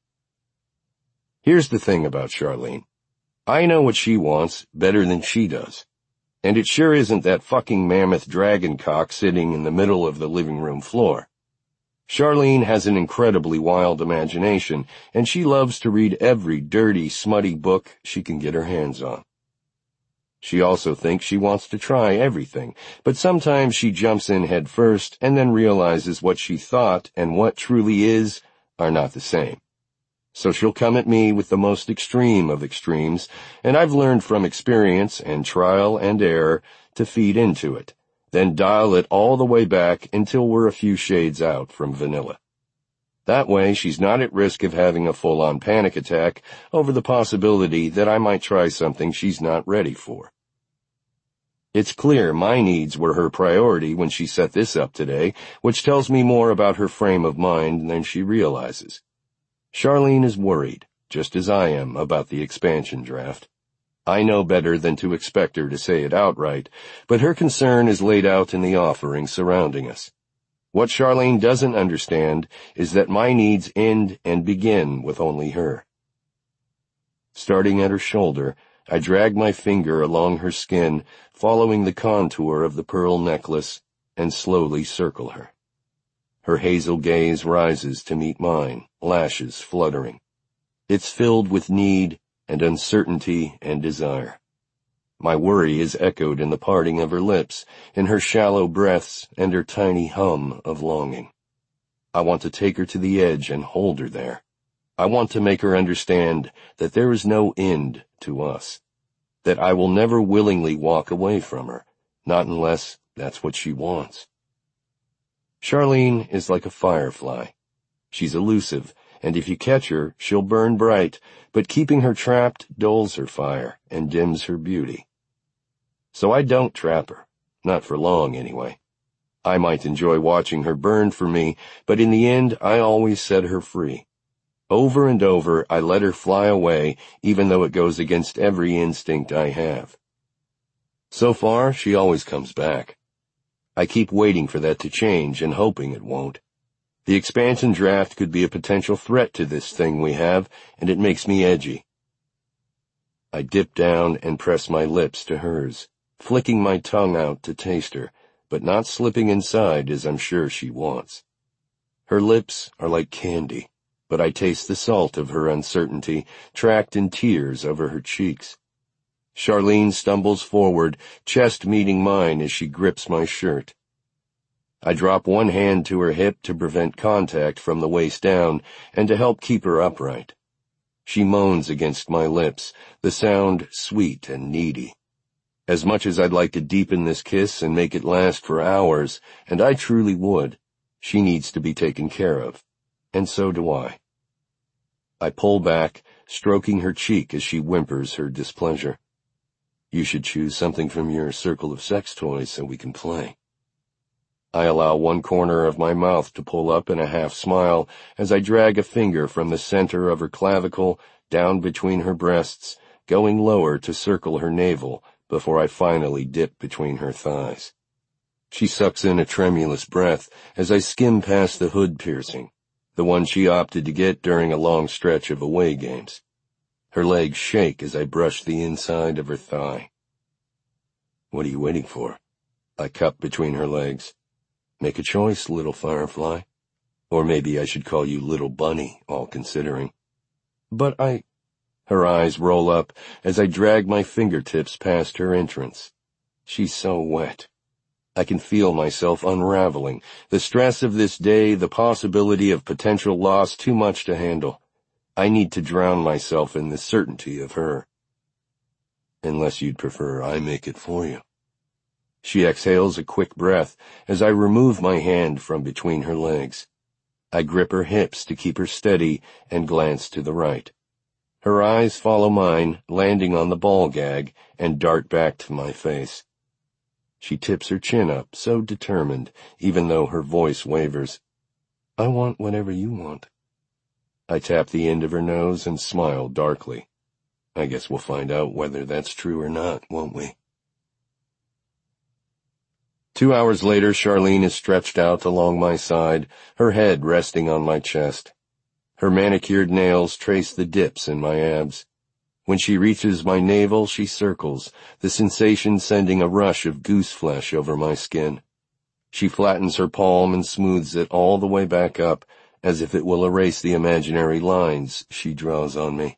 Here's the thing about Charlene. I know what she wants better than she does. And it sure isn't that fucking mammoth dragon cock sitting in the middle of the living room floor. Charlene has an incredibly wild imagination, and she loves to read every dirty, smutty book she can get her hands on. She also thinks she wants to try everything, but sometimes she jumps in head first and then realizes what she thought and what truly is are not the same. So she'll come at me with the most extreme of extremes, and I've learned from experience and trial and error to feed into it, then dial it all the way back until we're a few shades out from vanilla. That way she's not at risk of having a full-on panic attack over the possibility that I might try something she's not ready for. It's clear my needs were her priority when she set this up today, which tells me more about her frame of mind than she realizes. Charlene is worried, just as I am, about the expansion draft. I know better than to expect her to say it outright, but her concern is laid out in the offering surrounding us. What Charlene doesn't understand is that my needs end and begin with only her. Starting at her shoulder, I drag my finger along her skin, following the contour of the pearl necklace, and slowly circle her. Her hazel gaze rises to meet mine, lashes fluttering. It's filled with need and uncertainty and desire. My worry is echoed in the parting of her lips, in her shallow breaths, and her tiny hum of longing. I want to take her to the edge and hold her there. I want to make her understand that there is no end to us, that I will never willingly walk away from her, not unless that's what she wants. Charlene is like a firefly. She's elusive, and if you catch her, she'll burn bright, but keeping her trapped dulls her fire and dims her beauty. So I don't trap her, not for long anyway. I might enjoy watching her burn for me, but in the end I always set her free. Over and over I let her fly away, even though it goes against every instinct I have. So far, she always comes back. I keep waiting for that to change and hoping it won't. The expansion draft could be a potential threat to this thing we have, and it makes me edgy. I dip down and press my lips to hers, flicking my tongue out to taste her, but not slipping inside as I'm sure she wants. Her lips are like candy, but I taste the salt of her uncertainty, tracked in tears over her cheeks. Charlene stumbles forward, chest meeting mine as she grips my shirt. I drop one hand to her hip to prevent contact from the waist down and to help keep her upright. She moans against my lips, the sound sweet and needy. As much as I'd like to deepen this kiss and make it last for hours, and I truly would, she needs to be taken care of, and so do I. I pull back, stroking her cheek as she whimpers her displeasure. You should choose something from your circle of sex toys so we can play. I allow one corner of my mouth to pull up in a half smile as I drag a finger from the center of her clavicle down between her breasts, going lower to circle her navel before I finally dip between her thighs. She sucks in a tremulous breath as I skim past the hood piercing, the one she opted to get during a long stretch of away games. Her legs shake as I brush the inside of her thigh. What are you waiting for? I cup between her legs. Make a choice, little firefly. Or maybe I should call you little bunny, all considering. But I... Her eyes roll up as I drag my fingertips past her entrance. She's so wet. I can feel myself unraveling, the stress of this day, the possibility of potential loss too much to handle. I need to drown myself in the certainty of her. Unless you'd prefer I make it for you. She exhales a quick breath as I remove my hand from between her legs. I grip her hips to keep her steady and glance to the right. Her eyes follow mine, landing on the ball gag, and dart back to my face. She tips her chin up, so determined, even though her voice wavers. I want whatever you want. I tap the end of her nose and smile darkly. I guess we'll find out whether that's true or not, won't we? Two hours later, Charlene is stretched out along my side, her head resting on my chest. Her manicured nails trace the dips in my abs. When she reaches my navel, she circles, the sensation sending a rush of goose flesh over my skin. She flattens her palm and smooths it all the way back up, as if it will erase the imaginary lines she draws on me.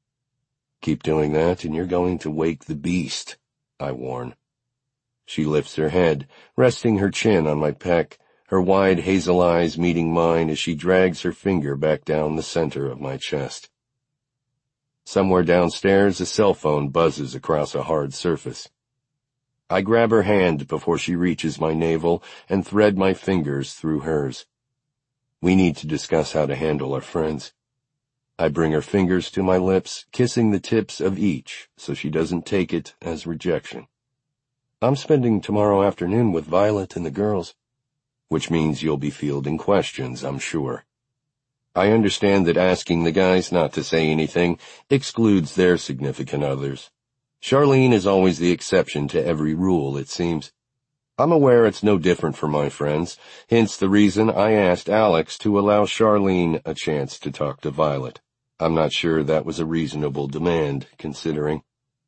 Keep doing that and you're going to wake the beast, I warn. She lifts her head, resting her chin on my pec, her wide hazel eyes meeting mine as she drags her finger back down the center of my chest. Somewhere downstairs, a cell phone buzzes across a hard surface. I grab her hand before she reaches my navel and thread my fingers through hers. We need to discuss how to handle our friends. I bring her fingers to my lips, kissing the tips of each so she doesn't take it as rejection. I'm spending tomorrow afternoon with Violet and the girls, which means you'll be fielding questions, I'm sure. I understand that asking the guys not to say anything excludes their significant others. Charlene is always the exception to every rule, it seems. I'm aware it's no different for my friends, hence the reason I asked Alex to allow Charlene a chance to talk to Violet. I'm not sure that was a reasonable demand, considering.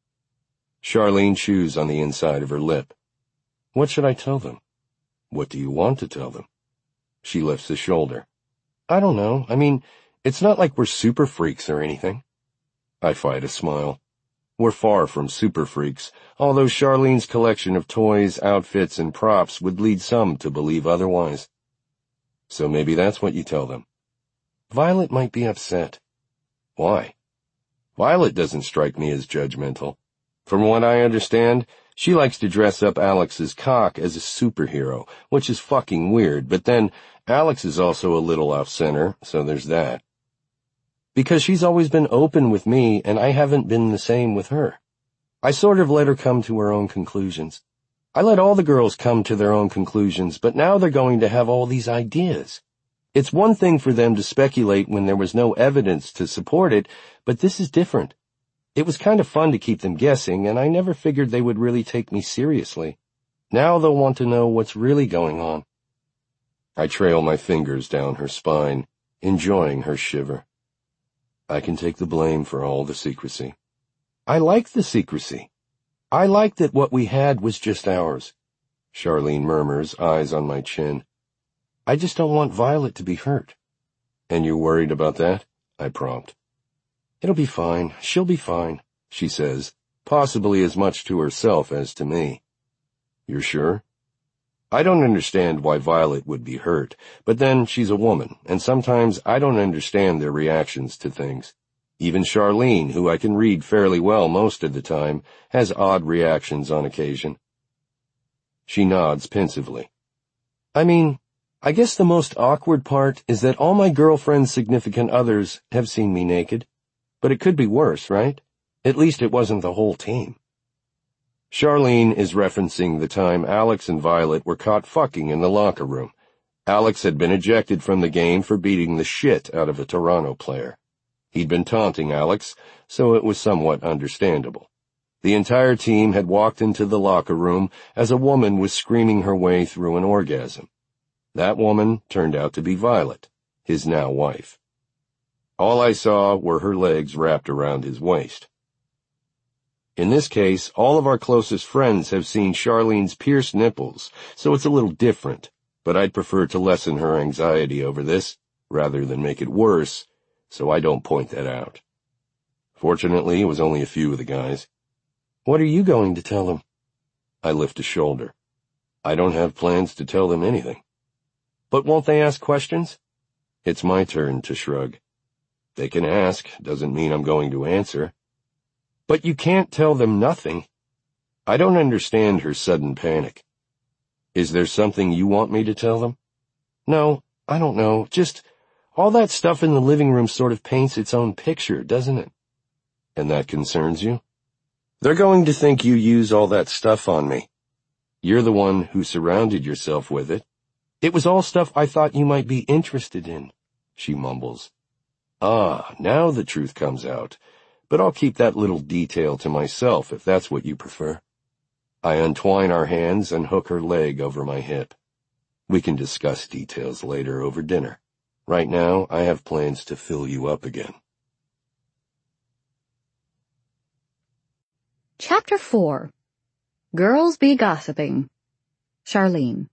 Charlene chews on the inside of her lip. What should I tell them? What do you want to tell them? She lifts a shoulder. I don't know. I mean, it's not like we're super freaks or anything. I fight a smile. We're far from super freaks, although Charlene's collection of toys, outfits, and props would lead some to believe otherwise. So maybe that's what you tell them. Violet might be upset. Why? Violet doesn't strike me as judgmental. From what I understand, she likes to dress up Alex's cock as a superhero, which is fucking weird, but then Alex is also a little off-center, so there's that. because she's always been open with me and I haven't been the same with her. I sort of let her come to her own conclusions. I let all the girls come to their own conclusions, but now they're going to have all these ideas. It's one thing for them to speculate when there was no evidence to support it, but this is different. It was kind of fun to keep them guessing, and I never figured they would really take me seriously. Now they'll want to know what's really going on. I trail my fingers down her spine, enjoying her shiver. I can take the blame for all the secrecy. I like the secrecy. I like that what we had was just ours. Charlene murmurs, eyes on my chin. I just don't want Violet to be hurt. And you're worried about that? I prompt. It'll be fine. She'll be fine, she says, possibly as much to herself as to me. You're sure? I don't understand why Violet would be hurt, but then she's a woman, and sometimes I don't understand their reactions to things. Even Charlene, who I can read fairly well most of the time, has odd reactions on occasion. She nods pensively. I mean, I guess the most awkward part is that all my girlfriend's significant others have seen me naked. But it could be worse, right? At least it wasn't the whole team. Charlene is referencing the time Alex and Violet were caught fucking in the locker room. Alex had been ejected from the game for beating the shit out of a Toronto player. He'd been taunting Alex, so it was somewhat understandable. The entire team had walked into the locker room as a woman was screaming her way through an orgasm. That woman turned out to be Violet, his now wife. All I saw were her legs wrapped around his waist. In this case, all of our closest friends have seen Charlene's pierced nipples, so it's a little different, but I'd prefer to lessen her anxiety over this, rather than make it worse, so I don't point that out. Fortunately, it was only a few of the guys. What are you going to tell them? I lift a shoulder. I don't have plans to tell them anything. But won't they ask questions? It's my turn to shrug. They can ask, doesn't mean I'm going to answer. But you can't tell them nothing. I don't understand her sudden panic. Is there something you want me to tell them? No, I don't know. Just, all that stuff in the living room sort of paints its own picture, doesn't it? And that concerns you? They're going to think you use all that stuff on me. You're the one who surrounded yourself with it. It was all stuff I thought you might be interested in, she mumbles. Ah, now the truth comes out, but I'll keep that little detail to myself if that's what you prefer. I untwine our hands and hook her leg over my hip. We can discuss details later over dinner. Right now, I have plans to fill you up again. Chapter four. Girls Be Gossiping. Charlene.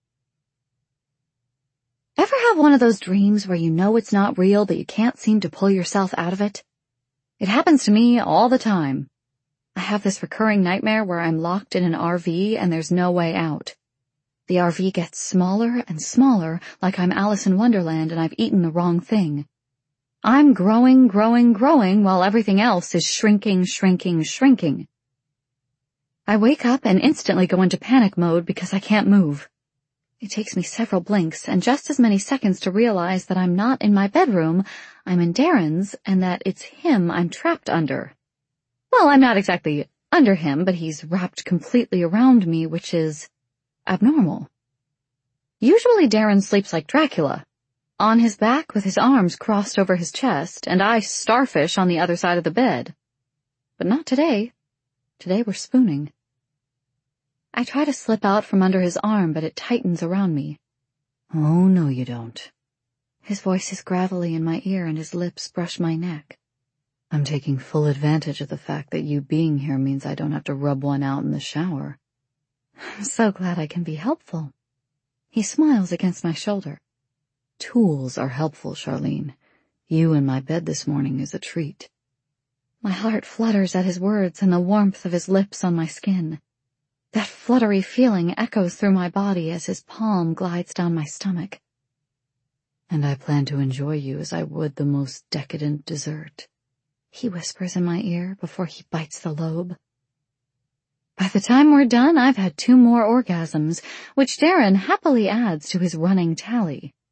Ever have one of those dreams where you know it's not real but you can't seem to pull yourself out of it? It happens to me all the time. I have this recurring nightmare where I'm locked in an R V and there's no way out. The R V gets smaller and smaller, like I'm Alice in Wonderland and I've eaten the wrong thing. I'm growing, growing, growing while everything else is shrinking, shrinking, shrinking. I wake up and instantly go into panic mode because I can't move. It takes me several blinks and just as many seconds to realize that I'm not in my bedroom, I'm in Darren's, and that it's him I'm trapped under. Well, I'm not exactly under him, but he's wrapped completely around me, which is abnormal. Usually Darren sleeps like Dracula, on his back with his arms crossed over his chest, and I starfish on the other side of the bed. But not today. Today we're spooning. I try to slip out from under his arm, but it tightens around me. Oh, no you don't. His voice is gravelly in my ear and his lips brush my neck. I'm taking full advantage of the fact that you being here means I don't have to rub one out in the shower. I'm so glad I can be helpful. He smiles against my shoulder. Tools are helpful, Charlene. You in my bed this morning is a treat. My heart flutters at his words and the warmth of his lips on my skin. That fluttery feeling echoes through my body as his palm glides down my stomach. And I plan to enjoy you as I would the most decadent dessert, he whispers in my ear before he bites the lobe. By the time we're done, I've had two more orgasms, which Darren happily adds to his running tally.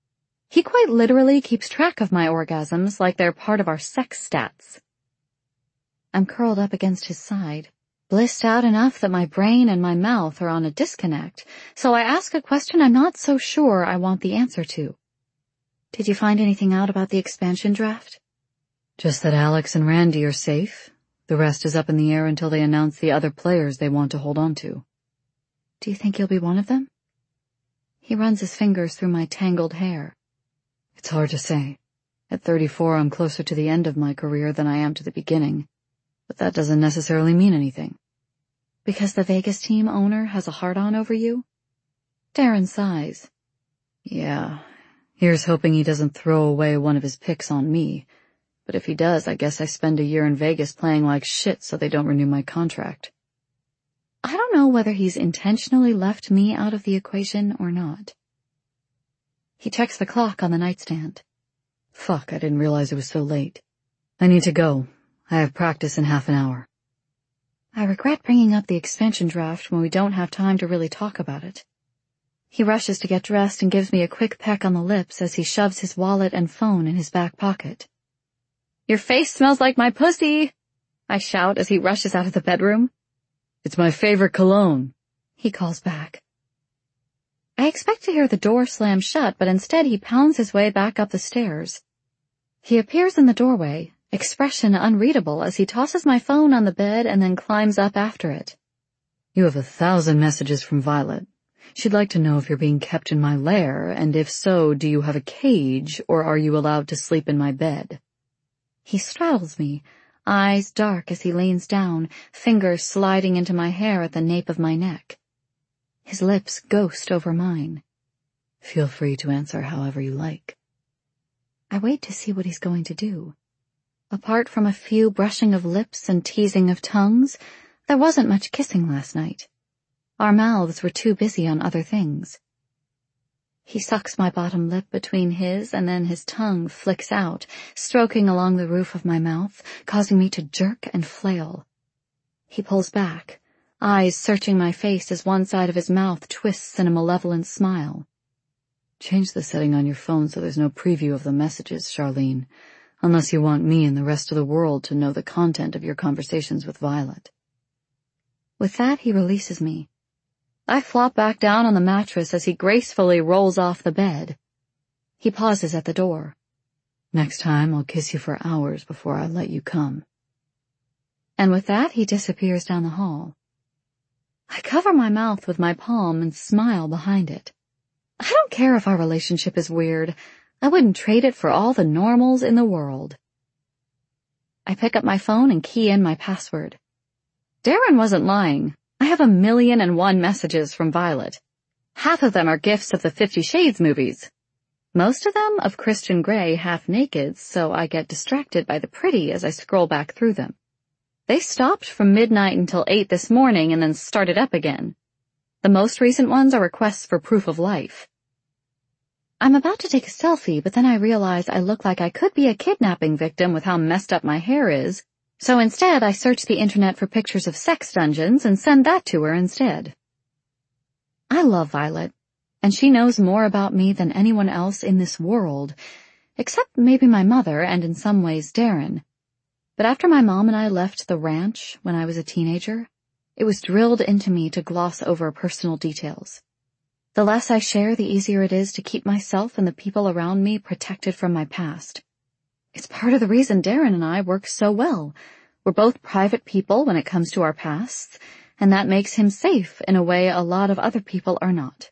He quite literally keeps track of my orgasms like they're part of our sex stats. I'm curled up against his side, blissed out enough that my brain and my mouth are on a disconnect, so I ask a question I'm not so sure I want the answer to. Did you find anything out about the expansion draft? Just that Alex and Randy are safe. The rest is up in the air until they announce the other players they want to hold on to. Do you think you'll be one of them? He runs his fingers through my tangled hair. It's hard to say. At thirty-four, I'm closer to the end of my career than I am to the beginning. But that doesn't necessarily mean anything. Because the Vegas team owner has a hard-on over you? Darren sighs. Yeah. Here's hoping he doesn't throw away one of his picks on me. But if he does, I guess I spend a year in Vegas playing like shit so they don't renew my contract. I don't know whether he's intentionally left me out of the equation or not. He checks the clock on the nightstand. Fuck, I didn't realize it was so late. I need to go. I have practice in half an hour. I regret bringing up the expansion draft when we don't have time to really talk about it. He rushes to get dressed and gives me a quick peck on the lips as he shoves his wallet and phone in his back pocket. Your face smells like my pussy, I shout as he rushes out of the bedroom. It's my favorite cologne, he calls back. I expect to hear the door slam shut, but instead he pounds his way back up the stairs. He appears in the doorway, expression unreadable as he tosses my phone on the bed and then climbs up after it. You have a thousand messages from Violet. She'd like to know if you're being kept in my lair, and if so, do you have a cage, or are you allowed to sleep in my bed? He straddles me, eyes dark as he leans down, fingers sliding into my hair at the nape of my neck. His lips ghost over mine. Feel free to answer however you like. I wait to see what he's going to do. Apart from a few brushing of lips and teasing of tongues, there wasn't much kissing last night. Our mouths were too busy on other things. He sucks my bottom lip between his, and then his tongue flicks out, stroking along the roof of my mouth, causing me to jerk and flail. He pulls back, eyes searching my face as one side of his mouth twists in a malevolent smile. Change the setting on your phone so there's no preview of the messages, Charlene, unless you want me and the rest of the world to know the content of your conversations with Violet. With that, he releases me. I flop back down on the mattress as he gracefully rolls off the bed. He pauses at the door. Next time, I'll kiss you for hours before I let you come. And with that, he disappears down the hall. I cover my mouth with my palm and smile behind it. I don't care if our relationship is weird. I wouldn't trade it for all the normals in the world. I pick up my phone and key in my password. Darren wasn't lying. I have a million and one messages from Violet. Half of them are gifs of the Fifty Shades movies. Most of them of Christian Grey half naked, so I get distracted by the pretty as I scroll back through them. They stopped from midnight until eight this morning and then started up again. The most recent ones are requests for proof of life. I'm about to take a selfie, but then I realize I look like I could be a kidnapping victim with how messed up my hair is. So instead, I search the internet for pictures of sex dungeons and send that to her instead. I love Violet, and she knows more about me than anyone else in this world, except maybe my mother and in some ways Darren. But after my mom and I left the ranch when I was a teenager, it was drilled into me to gloss over personal details. The less I share, the easier it is to keep myself and the people around me protected from my past. It's part of the reason Darren and I work so well. We're both private people when it comes to our pasts, and that makes him safe in a way a lot of other people are not.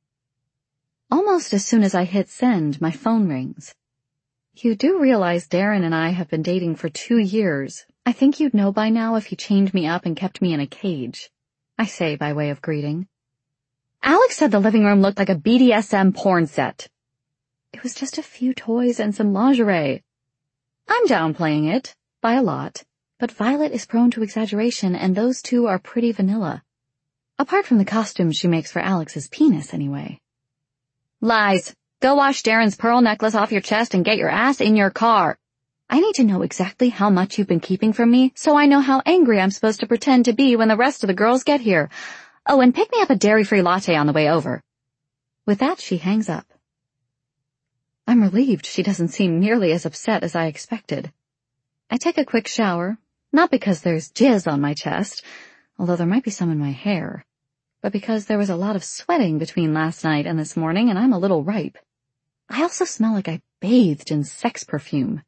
Almost as soon as I hit send, my phone rings. You do realize Darren and I have been dating for two years. I think you'd know by now if he chained me up and kept me in a cage, I say by way of greeting. Alex said the living room looked like a B D S M porn set. It was just a few toys and some lingerie. I'm downplaying it, by a lot, but Violet is prone to exaggeration and those two are pretty vanilla. Apart from the costumes she makes for Alex's penis, anyway. Lies. Go wash Darren's pearl necklace off your chest and get your ass in your car. I need to know exactly how much you've been keeping from me so I know how angry I'm supposed to pretend to be when the rest of the girls get here. Oh, and pick me up a dairy-free latte on the way over. With that, she hangs up. I'm relieved she doesn't seem nearly as upset as I expected. I take a quick shower, not because there's jizz on my chest, although there might be some in my hair, but because there was a lot of sweating between last night and this morning and I'm a little ripe. I also smell like I bathed in sex perfume.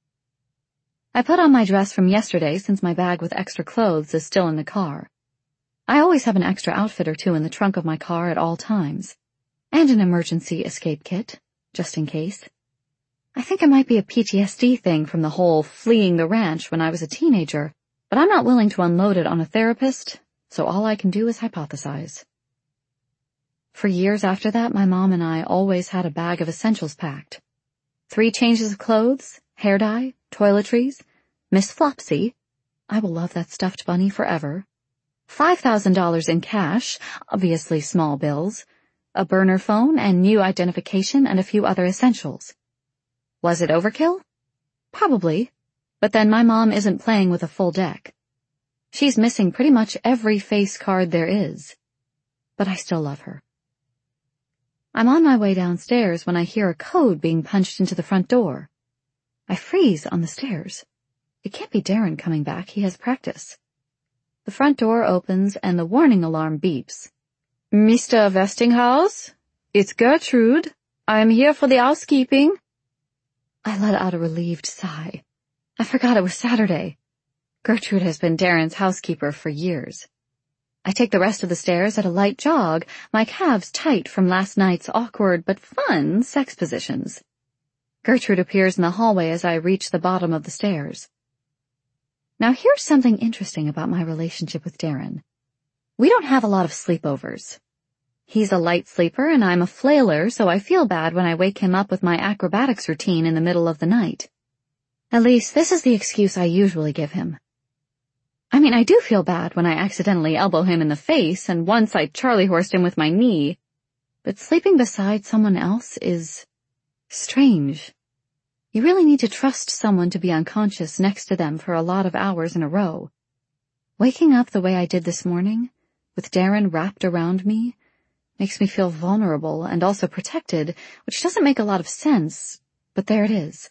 I put on my dress from yesterday since my bag with extra clothes is still in the car. I always have an extra outfit or two in the trunk of my car at all times, and an emergency escape kit, just in case. I think it might be a P T S D thing from the whole fleeing the ranch when I was a teenager, but I'm not willing to unload it on a therapist, so all I can do is hypothesize. For years after that, my mom and I always had a bag of essentials packed. Three changes of clothes, hair dye, toiletries, Miss Flopsy, I will love that stuffed bunny forever, five thousand dollars in cash, obviously small bills, a burner phone and new identification and a few other essentials. Was it overkill? Probably, but then my mom isn't playing with a full deck. She's missing pretty much every face card there is, but I still love her. I'm on my way downstairs when I hear a code being punched into the front door. I freeze on the stairs. It can't be Darren coming back, he has practice. The front door opens and the warning alarm beeps. Mister Westinghouse, it's Gertrude. I'm here for the housekeeping. I let out a relieved sigh. I forgot it was Saturday. Gertrude has been Darren's housekeeper for years. I take the rest of the stairs at a light jog, my calves tight from last night's awkward but fun sex positions. Gertrude appears in the hallway as I reach the bottom of the stairs. Now here's something interesting about my relationship with Darren. We don't have a lot of sleepovers. He's a light sleeper and I'm a flailer, so I feel bad when I wake him up with my acrobatics routine in the middle of the night. At least this is the excuse I usually give him. I mean, I do feel bad when I accidentally elbow him in the face, and once I Charlie horsed him with my knee, but sleeping beside someone else is strange. You really need to trust someone to be unconscious next to them for a lot of hours in a row. Waking up the way I did this morning, with Darren wrapped around me, makes me feel vulnerable and also protected, which doesn't make a lot of sense, but there it is.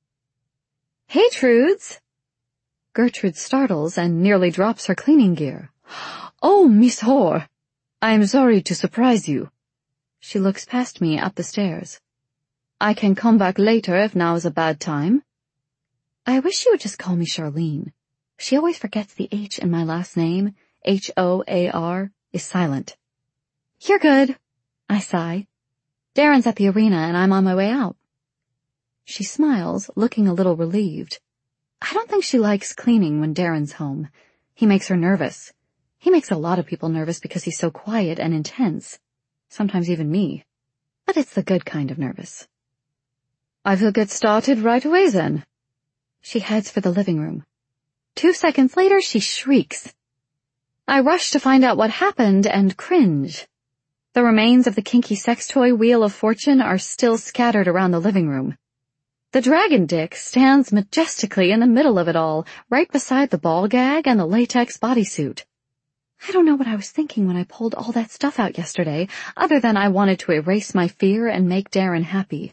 Hey, Trudes! Gertrude startles and nearly drops her cleaning gear. Oh, Miss Hoare, I am sorry to surprise you. She looks past me up the stairs. I can come back later if now is a bad time. I wish you would just call me Charlene. She always forgets the H in my last name. H O A R is silent. You're good, I sigh. Darren's at the arena and I'm on my way out. She smiles, looking a little relieved. I don't think she likes cleaning when Darren's home. He makes her nervous. He makes a lot of people nervous because he's so quiet and intense. Sometimes even me. But it's the good kind of nervous. I will get started right away then. She heads for the living room. Two seconds later, she shrieks. I rush to find out what happened and cringe. The remains of the kinky sex toy Wheel of Fortune are still scattered around the living room. The dragon dick stands majestically in the middle of it all, right beside the ball gag and the latex bodysuit. I don't know what I was thinking when I pulled all that stuff out yesterday, other than I wanted to erase my fear and make Darren happy.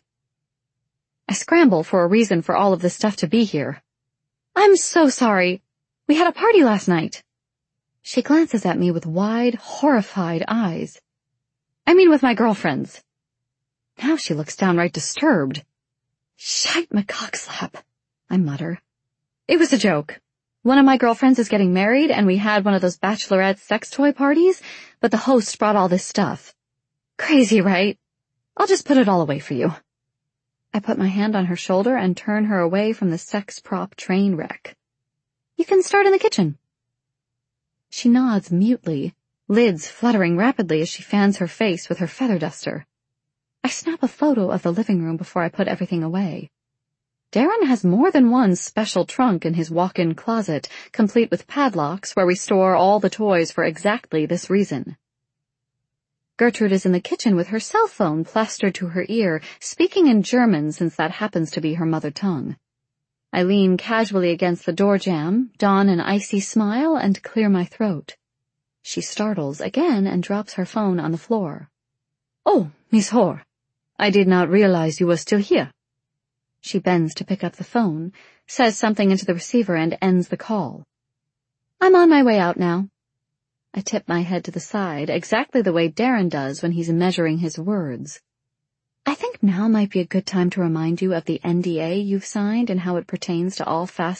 I scramble for a reason for all of this stuff to be here. I'm so sorry. We had a party last night. She glances at me with wide, horrified eyes. I mean with my girlfriends. Now she looks downright disturbed. Shite McCockslap, I mutter. It was a joke. One of my girlfriends is getting married and we had one of those bachelorette sex toy parties, but the host brought all this stuff. Crazy, right? I'll just put it all away for you. I put my hand on her shoulder and turn her away from the sex prop train wreck. You can start in the kitchen. She nods mutely, lids fluttering rapidly as she fans her face with her feather duster. I snap a photo of the living room before I put everything away. Darren has more than one special trunk in his walk-in closet, complete with padlocks where we store all the toys for exactly this reason. Gertrude is in the kitchen with her cell phone plastered to her ear, speaking in German since that happens to be her mother tongue. I lean casually against the door jamb, don an icy smile, and clear my throat. She startles again and drops her phone on the floor. Oh, Miss Hoare. I did not realize you were still here." She bends to pick up the phone, says something into the receiver and ends the call. "I'm on my way out now." I tip my head to the side, exactly the way Darren does when he's measuring his words. "I think now might be a good time to remind you of the N D A you've signed and how it pertains to all fast